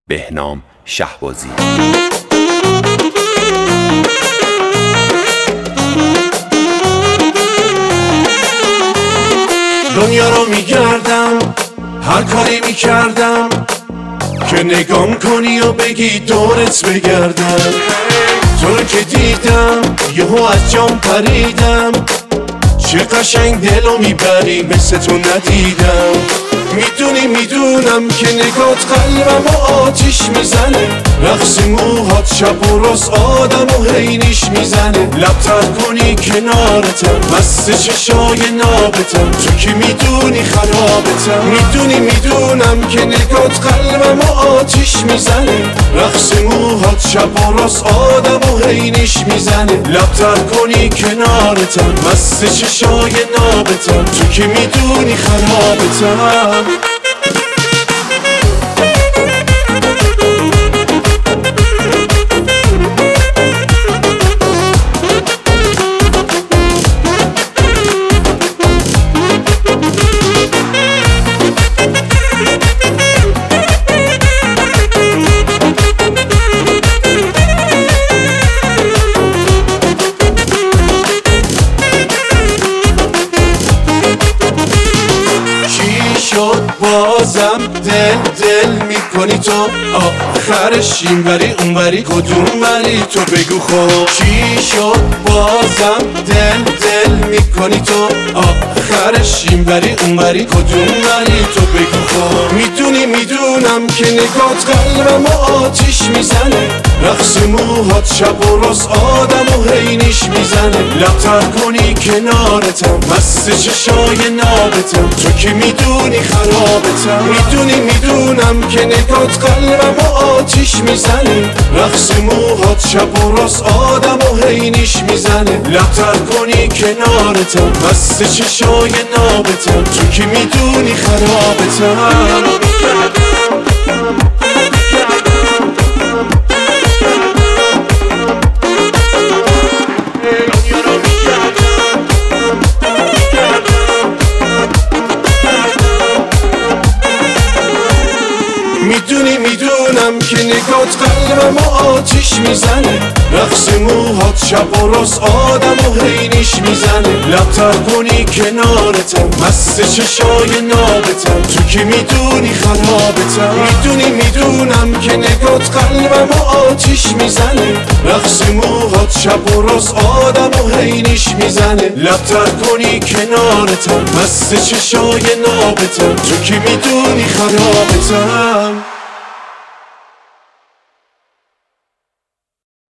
بهنام شهبازی. دنیا رو میگردم، هر کاری میکردم که نگام کنی و بگی دورت بگردم. تو رو که دیدم یهو از جام پریدم، چه قشنگ دلو میبری مثل تو ندیدم. میدونم که نگات قلبم و آتیش میزنه، رقص موهات شب و راست آدم و حینیش میزنه. لبتر کنی کنارتم، مست چشای نابتم، تو که میدونی خرابتم. میدونم که نگات قلبم و آتیش میزنه، رقص موهات شب و راست آدم و حینیش میزنه. لبتر کنی کنارتم، مست چشای نابتم، تو که میدونی خرابتم. بازم دل میکنی تو، آخرش این وری اون وری کدوم وری تو بگو خب. چی شد بازم دل میکنی تو، آخرش این وری اون وری کدوم وری تو بگو خب. میدونم که نگات قلبم و آتیش میزنه، رقص موهات شب و راست آدم و حینیش میزنه. لبتر کنی کنارتم، مست چشای نابتم، تو که میدونی خرابتم. میدونم که نگات قلبم و آتیش میزنه، رقص موهات شب و راست آدم و حینیش میزنه. لبتر کنی کنارتم، مست چشای نابتم، تو که میدونی خرابتم. میدونم که نگات قلبم و آتیش میزنه، رقص موهات شب و راست آدم و حینیش میزنه. لبتر کنی کنارتم، مست چشای نابتم، تو که میدونی خرابتم. میدونم که نگات قلبم و آتیش میزنه، رقص موهات شب و راست آدم و حینیش میزنه. لبتر کنی کنارتم، مست چشای نابتم، تو که میدونی خرابتم.